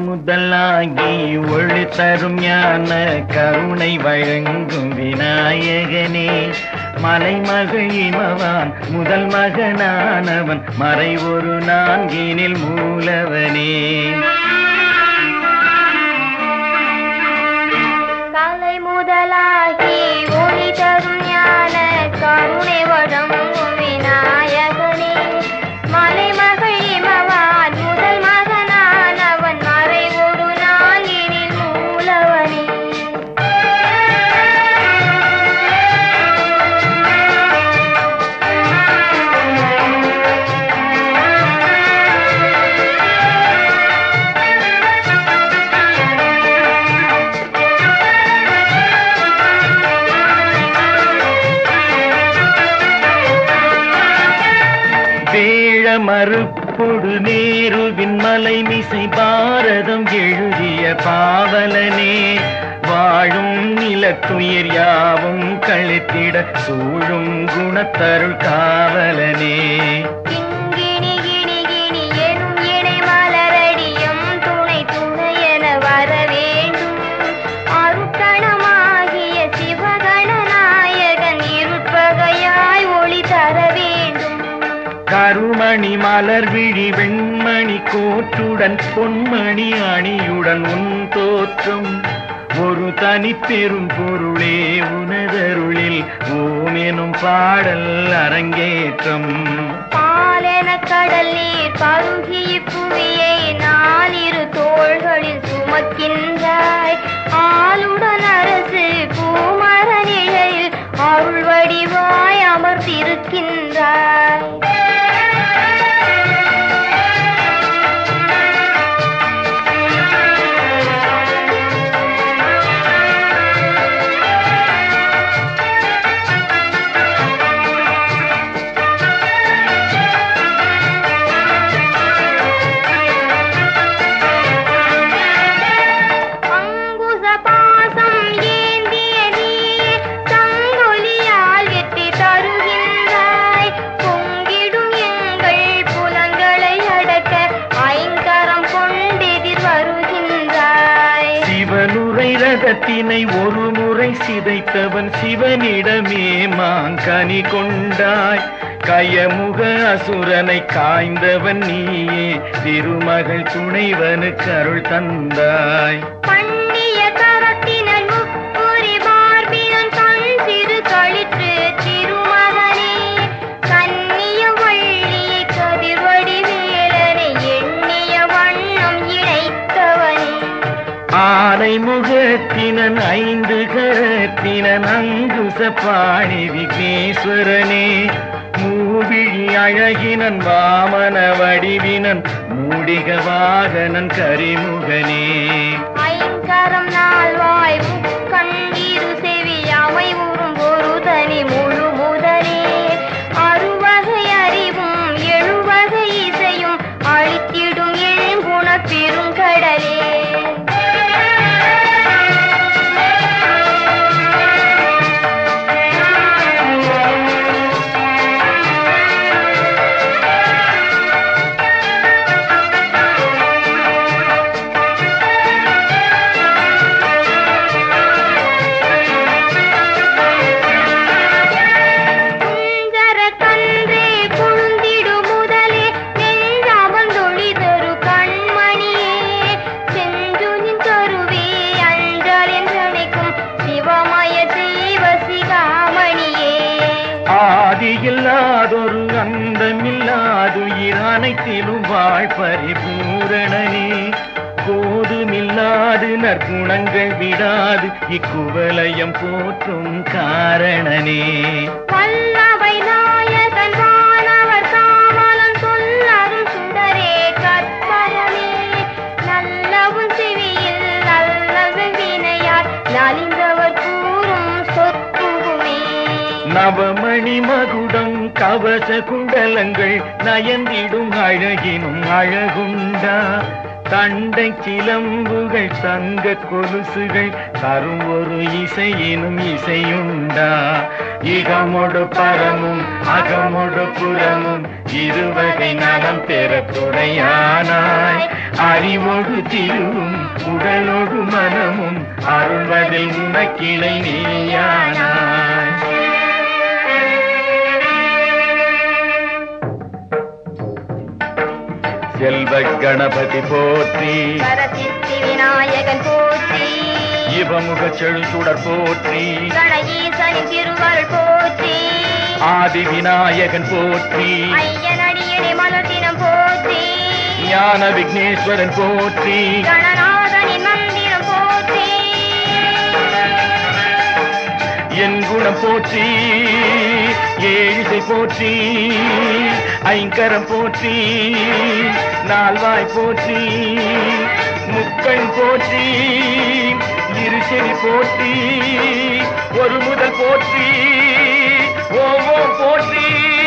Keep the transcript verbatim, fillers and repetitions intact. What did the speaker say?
முதலாகி ஒளி தரும் ஞான கருணை வழங்கும் விநாயகனே, மலைமகள் இமவான் முதல் மகனானவன் மறை ஒரு நான்கினில் மூலவனே. கலை முதலாகி ஒளி தரும் ஞான கருணை வழங்கும் விநாயகனே, மலைமகள் இமவான் முதல் மகனானவன் மறை ஒரு நான்கினில் மூலவனே. மறுப்பொடு நேருவின் மலை மிசை பாரதம் எழுதிய பாவலனே, வாழும் நிலத்துயிர் யாவும் கழித்திட சூழும் குணத்தருள் காவலனே. கிங்கிணி கிணி கிணி எனும் இணை மலரடியும் துணை துணை என வர வேண்டும். அருட்கணமாகிய சிவகணநாயகன் இருட்பகையாய் ஒளி தர வேண்டும். கருமணி மலர் விழி வெண்மணி கோற்றுடன் பொன்மணி அணியுடன் உன் தோற்றம், ஒரு தனி பெரும் பொருளே உனதருளில் ஓம் எனும் பாடல் அரங்கேற்றம். பாலென கடல் நீர் பருகிய புவியை நாலிரு தோள்களில் சுமக்கின்றாய். ஆளுடன் அரசு பூமர நிலையில் அருள் வடிவாய் அமர்ந்திருக்கின்றாய். ரதத்தினை ஒரு முறை சிதைத்தவன் சிவனிடமே மாங்கனி கொண்டாய். கயமுக அசுரனை காய்ந்தவன் நீயே, திருமகள் துணைவனுக்கு அருள் தந்தாய். பண்ணிய கரத்தினன் முப்புரி மார்பினன் கண் சிறு களிற்று திருமகனே, கன்னிய வள்ளியை கதிர்வடி வேலனை எண்ணிய வண்ணம் இணைத்தவனே. ஆனை முகத்தினன் ஐந்து கரத்தினன் அங்குச பாணி விக்னேஸ்வரனே, மூவிழி அழகினன் வாமன வடிவினன் மூடிக வாகனன் கரிமுகனே. ஐங்கரம் நால்வாய் முக்கண் இரு செவி அவை உறும் ஒரு தனி முழு முதலே, அறுவகை அறிவும் எழுவகை இசையும் அழித்திடும் எழுகுண பெருங்கடலே. ஆதியில்லாதொரு அந்தமில்லாதுயிர் அனைத்திலும் வாழ் பரிபூரணனே, கோதுமில்லாது நற்குணங்கள் விடாது இக்குவலயம் போற்றும் காரணனே. வல்லவை நாயகன் வானவர் காவலன் சொல்லரும் சுடரே கற்பரமே, நல்லவும் செவியில் நல்லது வினையார் நலிந்தவர் கூறும் சொற்குமே. நவமணி மகுடம் கவச குண்டலங்கள் நயந்திடும் அழகினும் அழகுண்டா, தண்டை சிலம்புகள் தங்க கொலுசுகள் தரும் ஒரு இசையினும் இசையுண்டா. இகமொடு பரமும் அகமொடு புறமும் இருவகை நலம் பெற துணையானாய். அறிவோடு திருவும் உடலோடு மனமும் அருள்வதில் உனக்கிளை நீயானாய். செல்வ கணபதி போற்றி, சரசித்தி விநாயகன் போற்றி, இவமுக செழுசுடர் போற்றி, கணஈசனின் திருவருள் போற்றி, ஆதி விநாயகன் போற்றி, ஐயனடியனை மலர்த்தினம் போற்றி, ஞான விக்னேஸ்வரன் போற்றி, கணநாதனின் மந்திரம் போற்றி, என் குணம் போற்றி, ஏழிசை போற்றி, ஐங்கரம் போற்றி, நால்வாய் போற்றி, முக்கண் போற்றி, இருசெறி போற்றி, ஒரு முதல் போற்றி, ஓ ஓ போற்றி.